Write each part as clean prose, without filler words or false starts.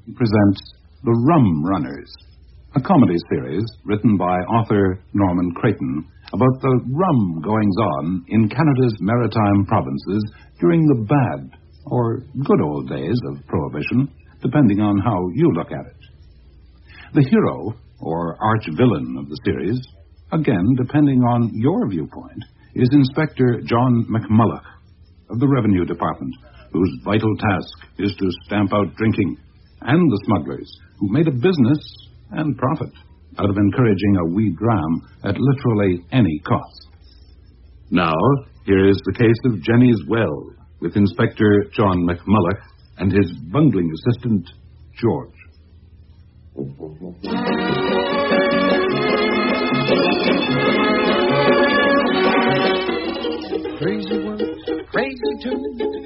presents The Rum Runners, a comedy series written by author Norman Creighton about the rum goings-on in Canada's maritime provinces during the bad or good old days of Prohibition, depending on how you look at it. The hero, or arch-villain of the series, again, depending on your viewpoint, is Inspector John McMulloch of the Revenue Department, whose vital task is to stamp out drinking, and the smugglers who made a business and profit out of encouraging a wee dram at literally any cost. Now, here is the case of Jenny's Well, with Inspector John McMulloch and his bungling assistant, George. Crazy one, crazy two.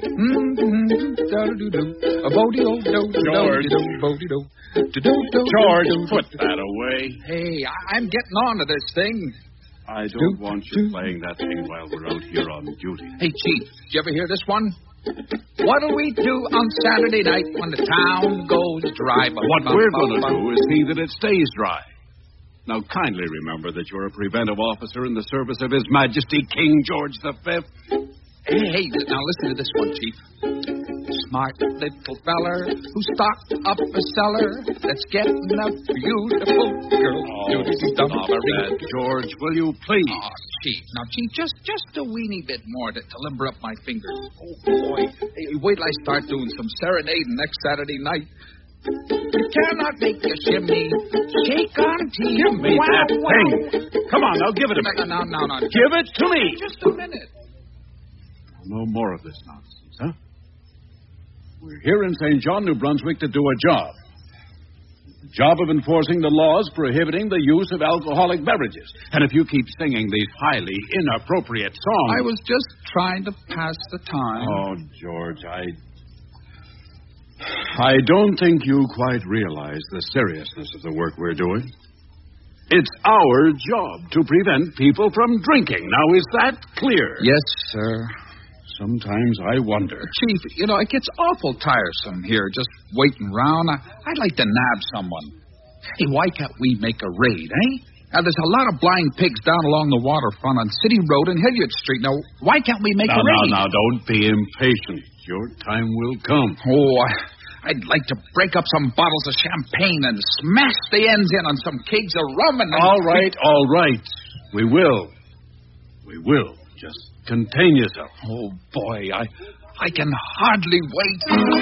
George, put that away. Hey, I'm getting on to this thing. I don't want you playing that thing while we're out here on duty. Hey, Chief, did you ever hear this one? What'll we do on Saturday night when the town goes dry? What we're going to do is see that it stays dry. Now, kindly remember that you're a preventive officer in the service of His Majesty King George V. Hey, now listen to this one, Chief. Smart little feller who stocked up a cellar that's getting a beautiful girl. Stop that, George, will you please? Oh, Chief. Now, Chief, just a weeny bit more to limber up my fingers. Oh, boy. Hey, wait till I start doing some serenading next Saturday night. You cannot make a shimmy shake on tea. Give me that thing. Come on, now, give it to me. No. Give it to me. Just a minute. No more of this nonsense, huh? We're here in St. John, New Brunswick, to do a job. The job of enforcing the laws prohibiting the use of alcoholic beverages. And if you keep singing these highly inappropriate songs... I was just trying to pass the time. Oh, George, I don't think you quite realize the seriousness of the work we're doing. It's our job to prevent people from drinking. Now, is that clear? Yes, sir. Sometimes I wonder. Chief, it gets awful tiresome here, just waiting around. I'd like to nab someone. Hey, why can't we make a raid, eh? Now, there's a lot of blind pigs down along the waterfront on City Road and Hilliard Street. Now, why can't we make a raid? Now, don't be impatient. Your time will come. Oh, I'd like to break up some bottles of champagne and smash the ends in on some kegs of rum and... All right. We will. Just contain yourself. Oh, boy, I can hardly wait.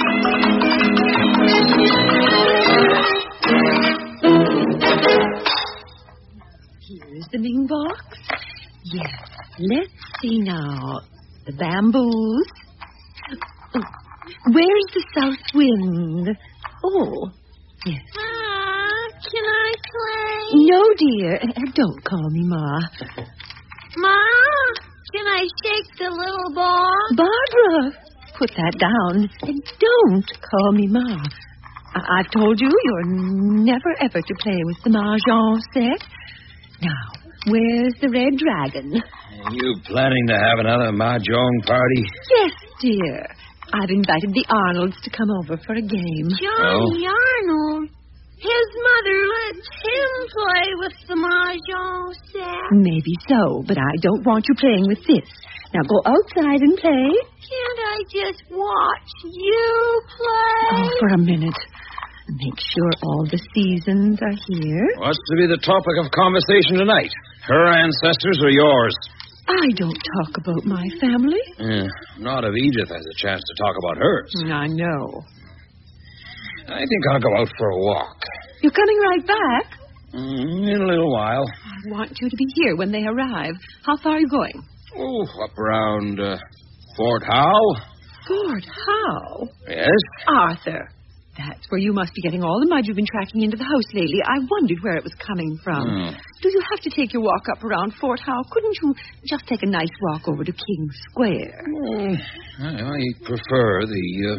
Here's the main box. Yes, let's see now. The bamboos. Oh, where's the south wind? Oh, yes. Can I play? No, dear. Don't call me Ma. Ma, can I shake the little ball? Barbara, put that down. And don't call me Ma. I've told you you're never ever to play with the Mahjong set. Now, where's the red dragon? Are you planning to have another Mahjong party? Yes, dear. I've invited the Arnolds to come over for a game. Johnny Arnold? His mother lets him play with the Mahjong set. Maybe so, but I don't want you playing with this. Now go outside and play. Can't I just watch you play? Oh, for a minute. Make sure all the seasons are here. What's to be the topic of conversation tonight? Her ancestors or yours? I don't talk about my family. Not if Edith has a chance to talk about hers. I know. I think I'll go out for a walk. You're coming right back? In a little while. I want you to be here when they arrive. How far are you going? Oh, up around Fort Howe. Fort Howe? Yes? Arthur, that's where you must be getting all the mud you've been tracking into the house lately. I wondered where it was coming from. Do you have to take your walk up around Fort Howe? Couldn't you just take a nice walk over to King Square? I prefer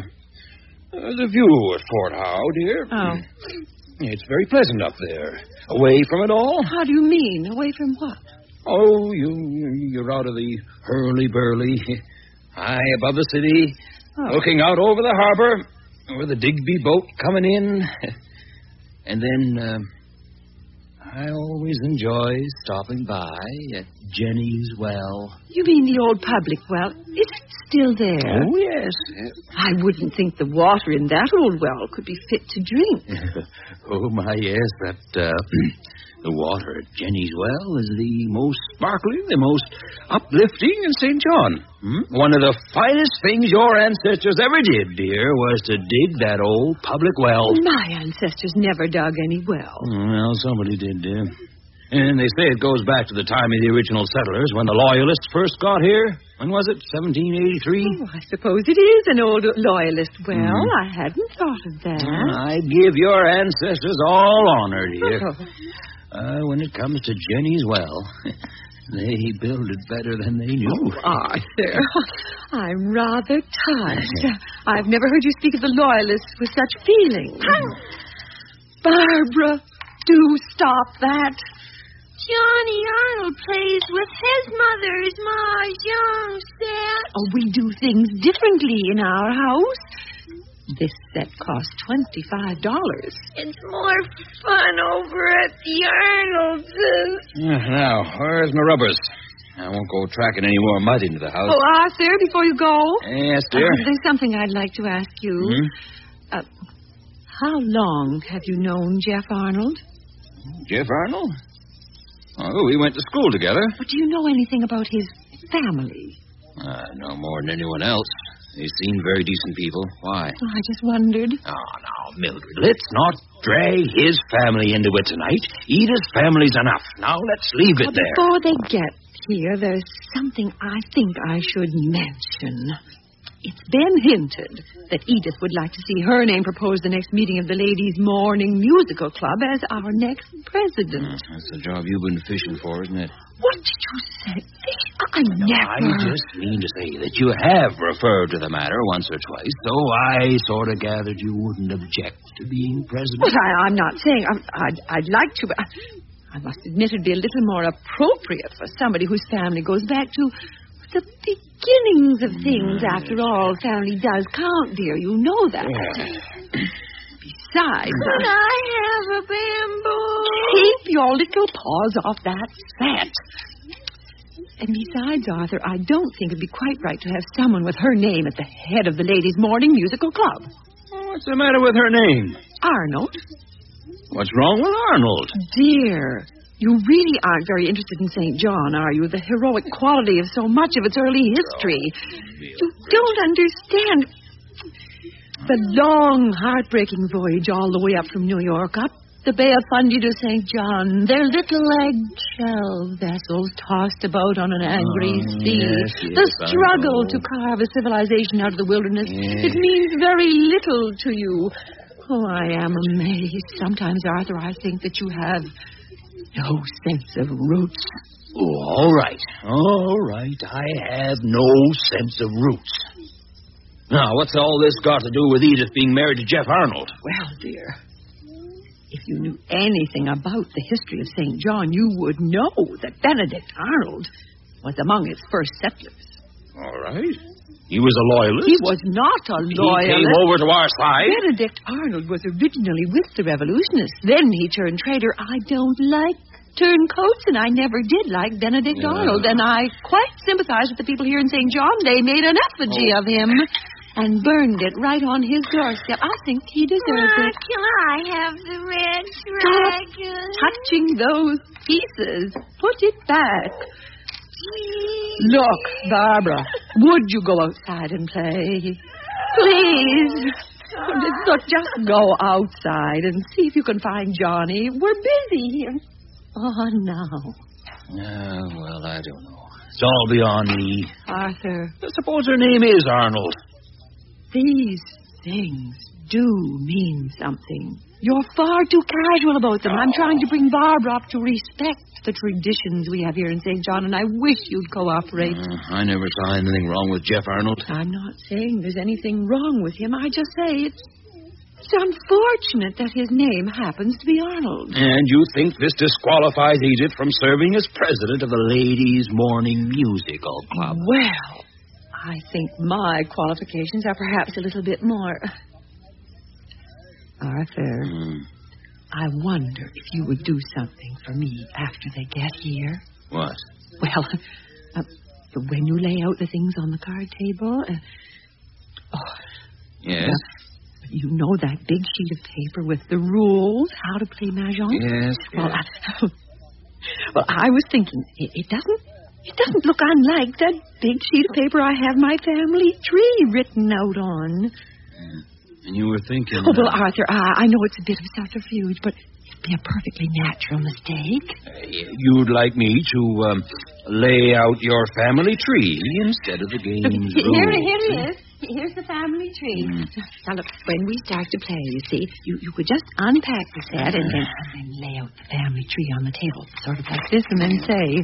the view at Fort Howe, dear. Oh. It's very pleasant up there. Away from it all. How do you mean? Away from what? Oh, you're out of the hurly-burly, high above the city, looking out over the harbor. with the Digby boat coming in. And then, I always enjoy stopping by at Jenny's Well. You mean the old public well? Is it still there? Oh, yes. I wouldn't think the water in that old well could be fit to drink. Oh, my, yes. The water at Jenny's Well is the most sparkling, the most uplifting in St. John. One of the finest things your ancestors ever did, dear, was to dig that old public well. My ancestors never dug any well. Well, somebody did, dear. And they say it goes back to the time of the original settlers when the Loyalists first got here. When was it? 1783? Oh, I suppose it is an old Loyalist well. I hadn't thought of that. I give your ancestors all honor, dear. When it comes to Jenny's Well, they build it better than they knew. Oh, Arthur, I'm rather touched. I've never heard you speak of the Loyalists with such feeling. Barbara, do stop that. Johnny Arnold plays with his mother's mahjong set. Oh, we do things differently in our house. This set costs $25. It's more fun over at the Arnold's. Now, where's my rubbers? I won't go tracking any more mud into the house. Oh, Arthur, before you go. Yes, dear? There's something I'd like to ask you. How long have you known Jeff Arnold? Jeff Arnold? Oh, we went to school together. But do you know anything about his family? No more than anyone else. They seem very decent people. Why? Oh, I just wondered. Oh, now, Mildred, let's not drag his family into it tonight. Edith's family's enough. Now, let's leave it there. Before they get here, there's something I think I should mention. It's been hinted that Edith would like to see her name proposed the next meeting of the Ladies' Morning Musical Club as our next president. That's the job you've been fishing for, isn't it? What did you say? I never... I just mean to say that you have referred to the matter once or twice, so I sort of gathered you wouldn't object to being president. But I'm not saying... I'd like to, but I must admit it'd be a little more appropriate for somebody whose family goes back to the beginnings of things. After all, family does count, dear. You know that. Besides... Could I have a bamboo? Keep your little paws off that set. And besides, Arthur, I don't think it'd be quite right to have someone with her name at the head of the Ladies' Morning Musical Club. What's the matter with her name? Arnold. What's wrong with Arnold? Dear, you really aren't very interested in St. John, are you? The heroic quality of so much of its early history. You don't understand. The long, heartbreaking voyage all the way up from New York, up the Bay of Fundy to St. John, their little eggshell vessels tossed about on an angry sea. Yes, the struggle to carve a civilization out of the wilderness. It means very little to you. Oh, I am amazed. Sometimes, Arthur, I think that you have no sense of roots. Oh, all right. I have no sense of roots. Now, what's all this got to do with Edith being married to Jeff Arnold? Well, dear, if you knew anything about the history of St. John, you would know that Benedict Arnold was among its first settlers. All right. He was a loyalist? He was not a loyalist. He came over to our side? Benedict Arnold was originally with the revolutionists. Then he turned traitor. I don't like turncoats, and I never did like Benedict Arnold. And I quite sympathize with the people here in St. John. They made an effigy of him and burned it right on his doorstep. I think he deserves it. Can I have the red dragon? Stop touching those pieces. Put it back. Look, Barbara, would you go outside and play? Please. Look, just go outside and see if you can find Johnny. We're busy here. Oh, no. Well, I don't know. It's all beyond me. Arthur. Suppose her name is Arnold. These things do mean something. You're far too casual about them. I'm trying to bring Barbara up to respect the traditions we have here in St. John, and I wish you'd cooperate. I never saw anything wrong with Jeff Arnold. I'm not saying there's anything wrong with him. I just say it's unfortunate that his name happens to be Arnold. And you think this disqualifies Edith from serving as president of the Ladies' Morning Musical Club? Well, I think my qualifications are perhaps a little bit more Arthur, I wonder if you would do something for me after they get here. What? Well, when you lay out the things on the card table... Yes? You know that big sheet of paper with the rules, how to play Mahjong? Yes. Well, I was thinking, it doesn't look unlike that big sheet of paper I have my family tree written out on. And you were thinking... Oh, well, Arthur, I know it's a bit of subterfuge, but it'd be a perfectly natural mistake. You'd like me to lay out your family tree instead of the game's Here rules. it is. Here's the family tree. Now, look, when we start to play, you see, you could just unpack the set and then lay out the family tree on the table, sort of like this, and then say,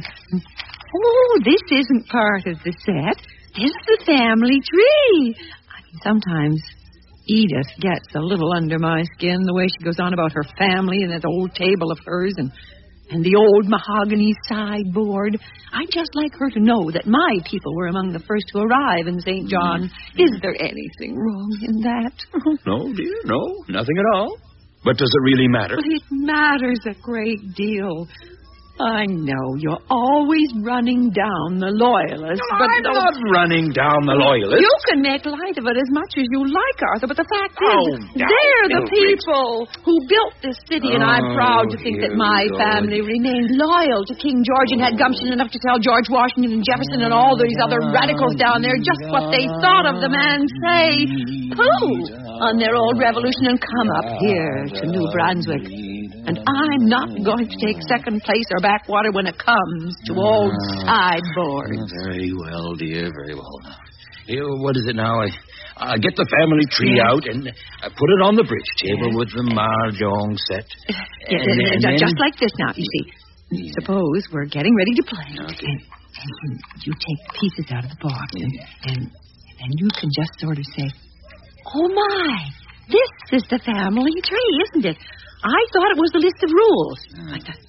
oh, this isn't part of the set. This is the family tree. I mean, sometimes Edith gets a little under my skin the way she goes on about her family and that old table of hers and the old mahogany sideboard. I'd just like her to know that my people were among the first to arrive in St. John. Is there anything wrong in that? No, dear, no. Nothing at all. But does it really matter? But it matters a great deal. I know you're always running down the loyalists, but I'm not running down the loyalists. You can make light of it as much as you like, Arthur, but the fact is, they're the people who built this city, and I'm proud to think that my family remained loyal to King George and had gumption enough to tell George Washington and Jefferson and all these other radicals down there just what they thought of the man, say, pooh, on their old revolution and come up here to New Brunswick. And I'm not going to take second place or backwater when it comes to old sideboards. Very well, dear, very well. Here, what is it now? I get the family tree out and I put it on the bridge table with the Mahjong set. Just like this now, you see. Suppose we're getting ready to play. Okay. And you take pieces out of the box and you can just sort of say, oh, my, this is the family tree, isn't it? I thought it was the list of rules. Like that.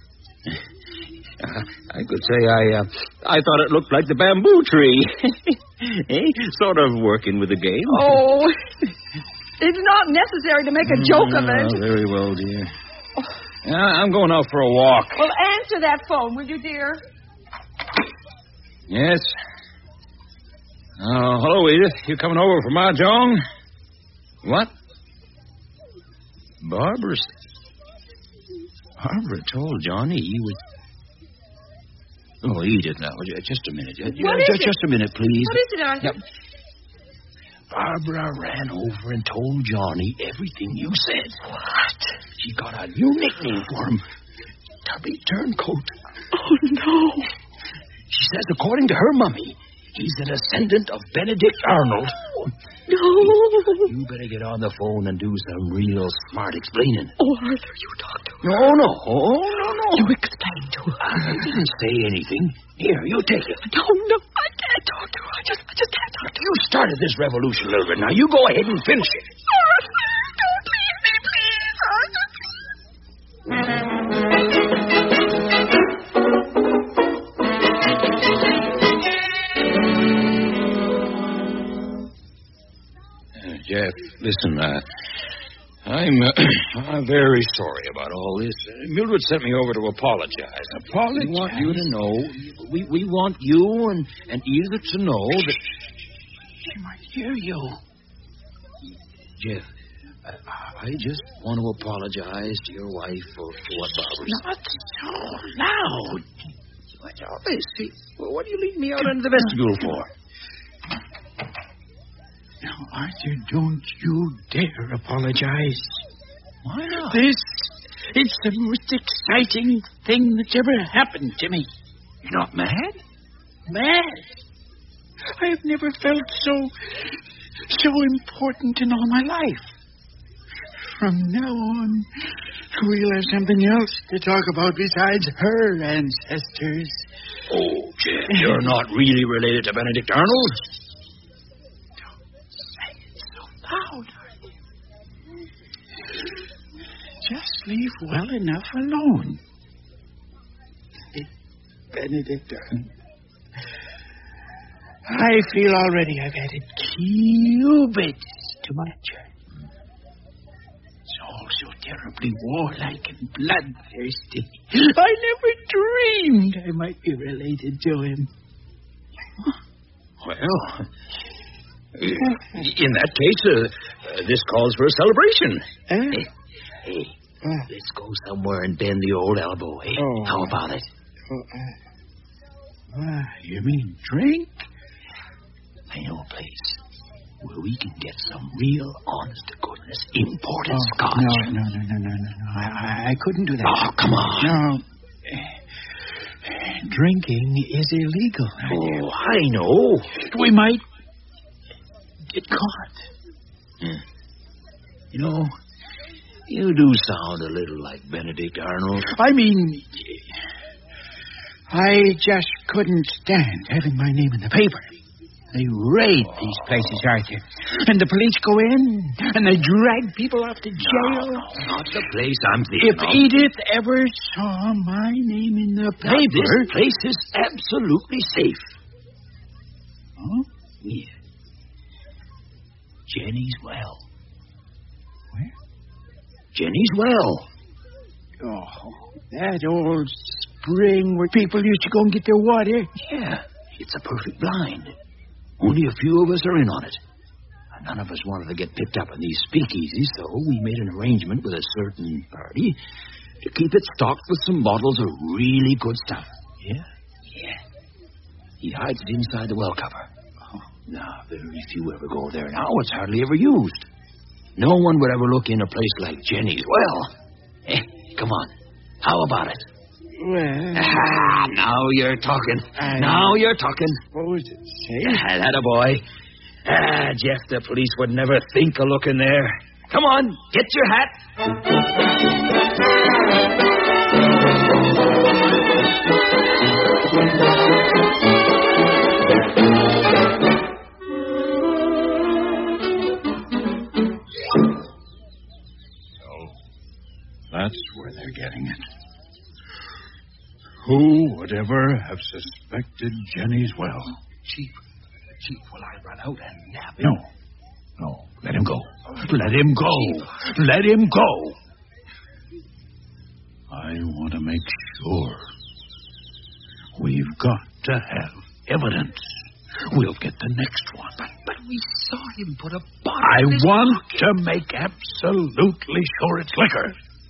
I could say I thought it looked like the bamboo tree. Sort of working with the game. Oh, it's not necessary to make a joke of it. Very well, dear. I'm going out for a walk. Well, answer that phone, will you, dear? Yes. Hello, Edith. You coming over for Mahjong? What? Barbara told Johnny you would... Oh, Edith, now, just a minute. Just a minute, please. What is it, Arthur? Barbara ran over and told Johnny everything you said. What? She got a new nickname for him. Tubby Turncoat. Oh, no. She says, according to her mummy, he's a descendant of Benedict Arnold. No. You better get on the phone and do some real smart explaining. Oh, Arthur, you talk to her. No. You explain to her. I didn't say anything. Here, you take it. No, I can't talk to her. I just can't talk to her. You started this revolution, Mildred. Now, you go ahead and finish it. Arthur, don't leave me, please, Arthur. Jeff, listen, I'm very sorry about all this. Mildred sent me over to apologize. Apologize? We want you to know, we want you and Edith to know that... She might hear you. Jeff, I just want to apologize to your wife for what Barbara said. Not so loud. What's all this? See, what are you leaving me out into the vestibule for? Now, Arthur, don't you dare apologize. Why not? It's the most exciting thing that's ever happened to me. You're not mad? Mad? I have never felt so important in all my life. From now on, we'll have something else to talk about besides her ancestors. Oh, Jeff, you're not really related to Benedict Arnold? Loud. Just leave well enough alone. Benedict Arnold. I feel already I've added cubits to my church. terribly warlike and bloodthirsty. I never dreamed I might be related to him. Well, in that case, this calls for a celebration. Hey, let's go somewhere and bend the old elbow, eh? Oh. How about it? You mean drink? I know a place where we can get some real, honest-to-goodness imported scotch. No. I couldn't do that. Oh, come on. No. Drinking is illegal. Oh, I know. We might get caught. You know, you do sound a little like Benedict Arnold. I mean, I just couldn't stand having my name in the paper. They raid these places, Arthur. And the police go in, and they drag people off to jail. No, not the place I'm thinking If of. Edith ever saw my name in the Now, paper... this place is absolutely safe. Huh? Yeah. Jenny's Well. Where? Jenny's Well. Oh, that old spring where people used to go and get their water. Yeah, it's a perfect blind. Only a few of us are in on it. And none of us wanted to get picked up in these speakeasies, so we made an arrangement with a certain party to keep it stocked with some bottles of really good stuff. Yeah? Yeah. He hides it inside the well cover. Oh, now, very few ever go there now. It's hardly ever used. No one would ever look in a place like Jenny's Well. Come on. How about it? Well... Now you're talking. Now you're talking. Suppose it's safe. That a boy. Jeff, the police would never think of looking there. Come on, get your hat. So, that's where they're getting it. Who would ever have suspected Jenny's Well? Chief, will I run out and nab him? No. Let him go. Let him go. Let him go. I want to make sure. We've got to have evidence. We'll get the next one. But we saw him put a bottle I in his want pocket. to make absolutely sure it's liquor.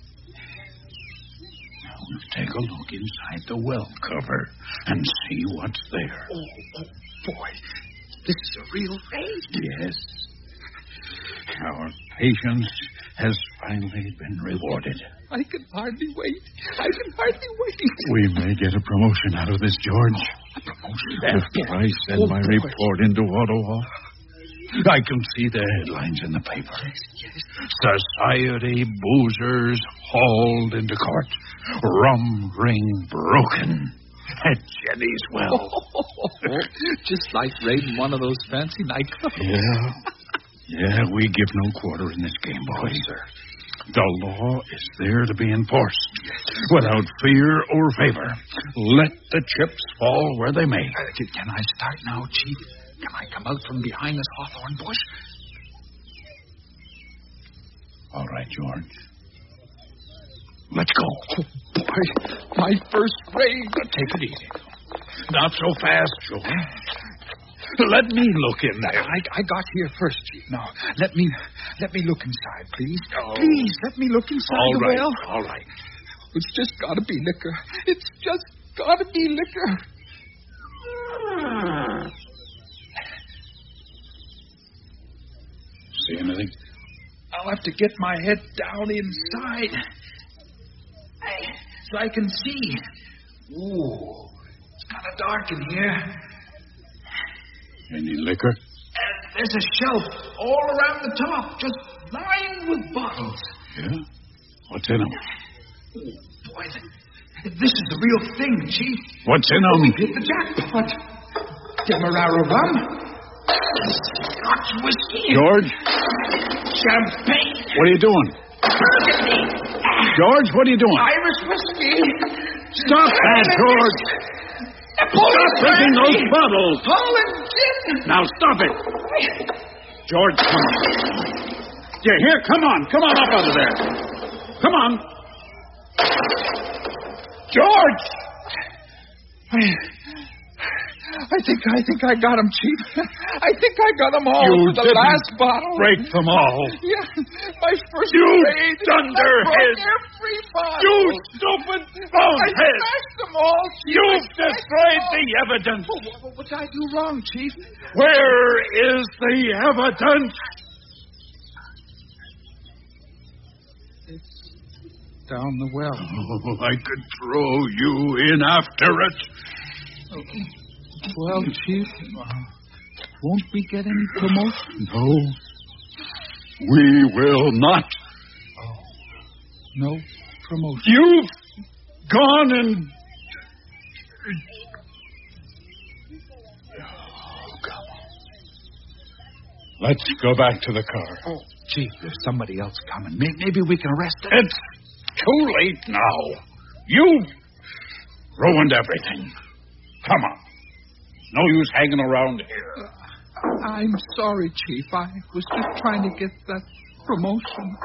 Now we'll take a look inside the well cover and see what's there. Oh, boy. This is a real raid. Yes. Our patience has finally been rewarded. I can hardly wait. We may get a promotion out of this, George. A promotion? After I send my report into Ottawa, I can see the headlines in the paper. Yes. Society boozers hauled into court. Rum ring broken at Jenny's Well. Just like raiding one of those fancy nightclubs. Yeah, we give no quarter in this game, boys. Sir. The law is there to be enforced without fear or favor. Let the chips fall where they may. Can I start now, Chief? Can I come out from behind this hawthorn bush? All right, George. Let's go. Oh, boy, my first raid. Take it easy. Not so fast, George. Let me look in there. I got here first, Chief. Now, let me look inside, please. Oh. Please, let me look inside the well. All right. It's just got to be liquor. It's just got to be liquor. See anything? I'll have to get my head down inside so I can see. Ooh, it's kind of dark in here. Any liquor? There's a shelf all around the top, just lined with bottles. Yeah? What's in them? Oh, boy, this is the real thing, Chief. What's in them? We hit the jackpot. Demerara rum, Scotch whiskey, George? champagne, What are you doing? Burgundy, George, what are you doing? Irish whiskey. Stop that, George! Stop drinking those bottles! Holland gin. Now stop it! George, come on. Yeah, here, come on. Come on up out of there. Come on. George! I think I got him, Chief. I think I got them all. You the didn't last bottle. break them all. Yeah, my first You raid. dunderhead. Every bottle. You stupid I bonehead. smashed them all, Chief. You've destroyed the evidence. What did I do wrong, Chief? Where is the evidence? Down the well. Oh, I could throw you in after it. Well, Chief, won't we get any promotion? No. We will not. No promotion. You've gone and... Oh, come on. Let's go back to the car. Oh, Chief, there's somebody else coming. Maybe we can arrest him. It's too late now. You've ruined everything. Come on. No use hanging around here. I'm sorry, Chief. I was just trying to get that promotion.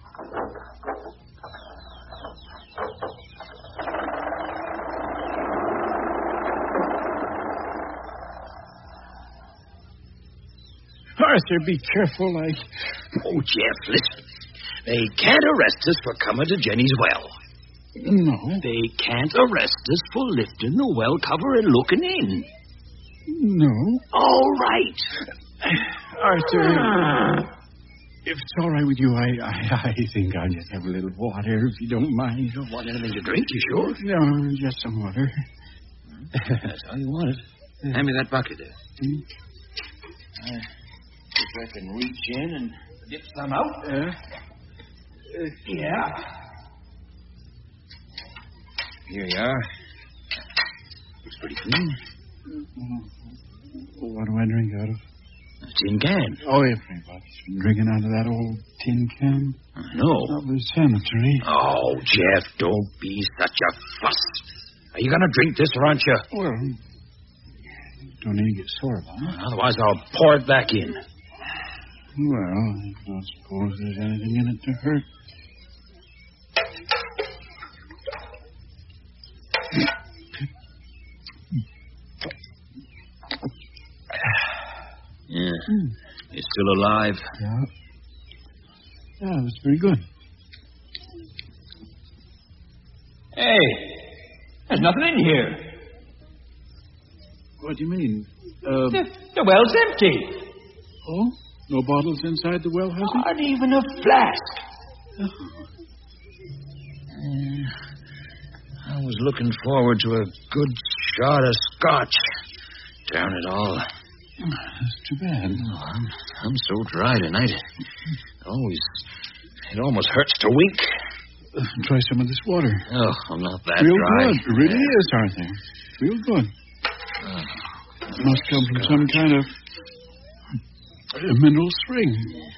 Arthur, be careful. Oh, Jeff, listen. They can't arrest us for coming to Jenny's well. No. They can't arrest us for lifting the well cover and looking in. No. All right. Arthur, if it's all right with you, I think I'll just have a little water, if you don't mind. You don't want anything to drink, you sure? No, just some water. That's how you want it. Hand me that bucket there. If I can reach in and dip some out. Yeah. Here you are. Looks pretty clean. What do I drink out of? A tin can. Oh, everybody's been drinking out of that old tin can. No. Of the cemetery. Oh, Jeff, don't be such a fuss. Are you going to drink this or aren't you? Well, don't need to get sore about it. Otherwise, I'll pour it back in. Well, I don't suppose there's anything in it to hurt. Yeah. You're still alive? Yeah. Yeah, it was very good. Hey, there's nothing in here. What do you mean? The well's empty. Oh? No bottles inside the well, has it? Not even a flask. I was looking forward to a good shot of scotch. Darn it all. That's too bad. Oh, I'm so dry tonight. It almost hurts to wink. Try some of this water. Oh, I'm not that Real dry. good. It really is, Arthur. Real good. It must come from some kind of mineral spring.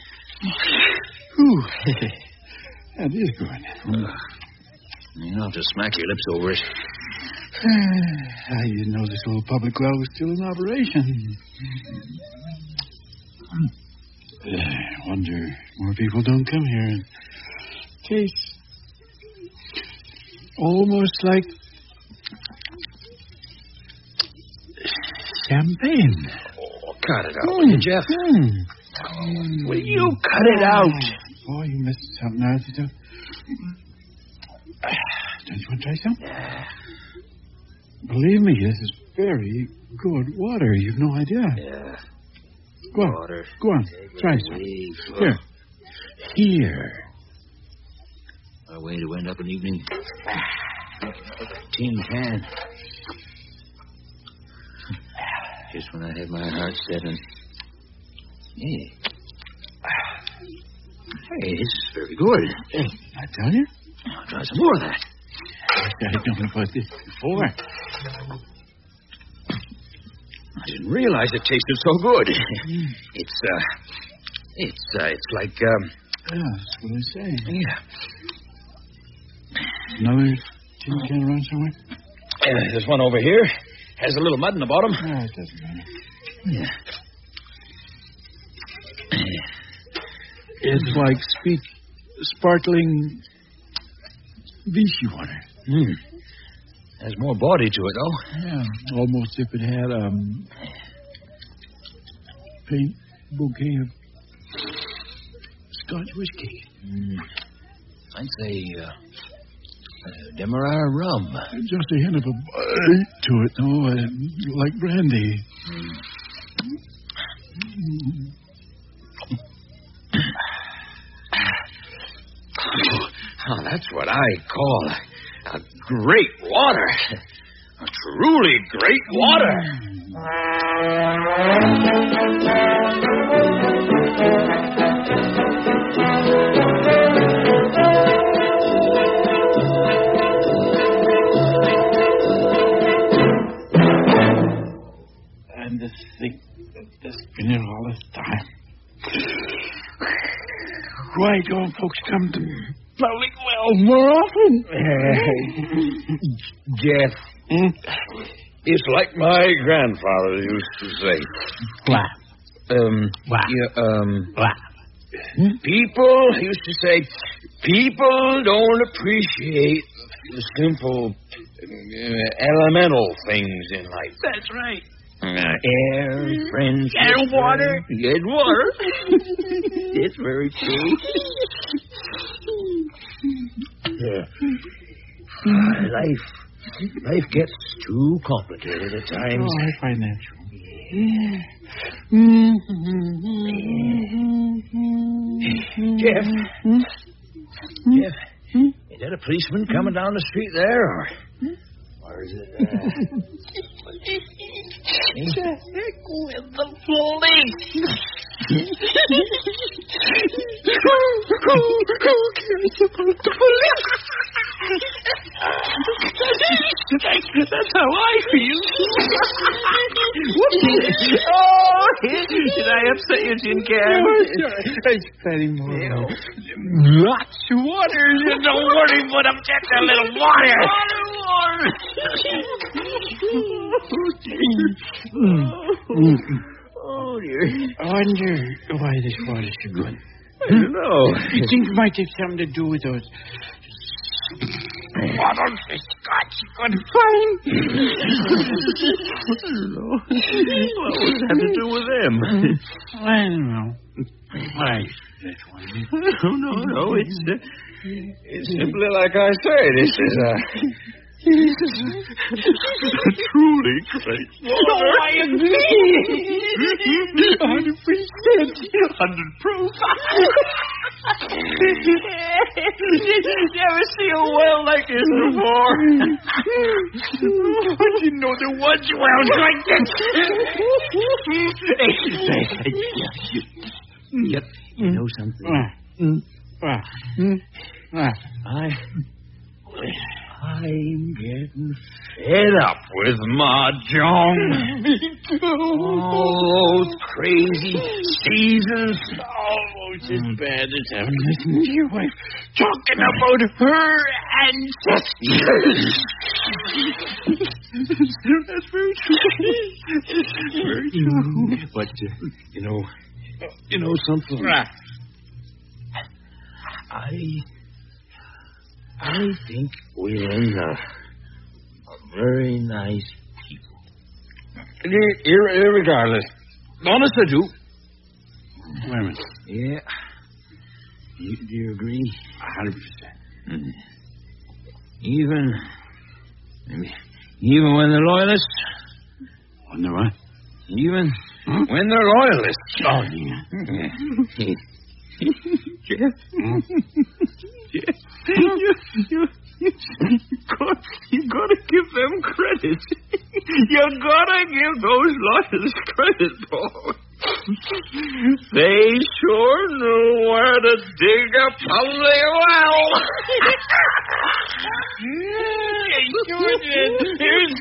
Whew. That is good. You'll have to smack your lips over it. I didn't know this old public well was still in operation. I wonder more people don't come here and taste almost like champagne. Oh, cut it out, will you, Jeff? Will you cut it out? Boy, you missed something, Arthur. Don't you want to try some? Believe me, this is very good water. You've no idea. Yeah. Go on. Water. Go on. Try some. Here. A way to end up an evening. Tin can. Just when I had my heart set on... Yeah. Hey, this is very good. I tell you. I'll try some more of that. I don't know about this before. I didn't realize it tasted so good. It's like, Yeah, that's what I say. Yeah. Another tin can around somewhere? There's one over here. Has a little mud in the bottom. Ah, it doesn't matter. Yeah. It's like sparkling Vichy water. Has more body to it, though. Yeah, almost if it had a faint bouquet of Scotch whiskey. I'd say Demerara rum. Just a hint of a bite to it, though, like brandy. Oh, that's what I call a great water. A truly great water. And to think that this been here all this time. Why don't folks come to Public Wells more often? Jeff, it's like my grandfather used to say. What? People used to say, people don't appreciate the simple, elemental things in life. That's right. Air, friends, And water. and water. It's very true. Life gets too complicated at times. Oh, I find that true. Jeff, is that a policeman coming down the street there, or is it? The heck with the police. Who cares about the police? That's how I feel. Oh, did I upset you, Tin Can? It's plenty more. Lots of water. Don't worry, but I'm just a little water. Oh, dear. I wonder why this water's so good. I don't know. You think it might have something to do with those bottles of Scotch you could find? I don't know. What would it have to do with them? I don't know. Why? No. It's simply like I say. This is a truly great water. I agree. 100%. 100 proof. Never see a well like this before. I didn't know there was wells like this. Yep. You know something? I'm getting fed up with Mahjong. All those crazy seasons. Almost as bad as having to listen to your wife talking about her ancestors. That's very true. Very true. But, you know something? I think we're in a very nice people. Irregardless. Honest I do. Wait a minute. Yeah. Do you agree? 100%. Even when they're loyalists? When they're what? Even when they're loyalists. Oh, yeah. Jeff? Yes. You gotta give them credit. You gotta give those loyalists credit, Paul. They sure knew where to dig a public well. Sure did. Here's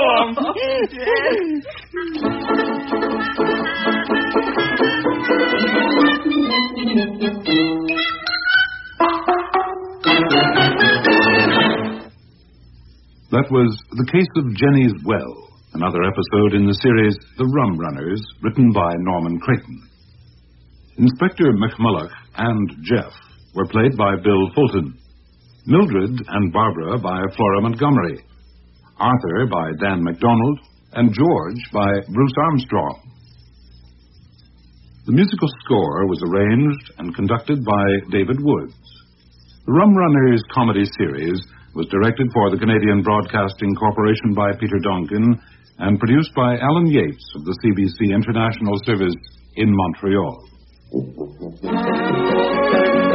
That was The Case of Jenny's Well, another episode in the series The Rum Runners, written by Norman Creighton. Inspector McMulloch and Jeff were played by Bill Fulton. Mildred and Barbara by Flora Montgomery, Arthur by Dan MacDonald, and George by Bruce Armstrong. The musical score was arranged and conducted by David Woods. The Rum Runners comedy series was directed for the Canadian Broadcasting Corporation by Peter Donkin and produced by Alan Yates of the CBC International Service in Montreal.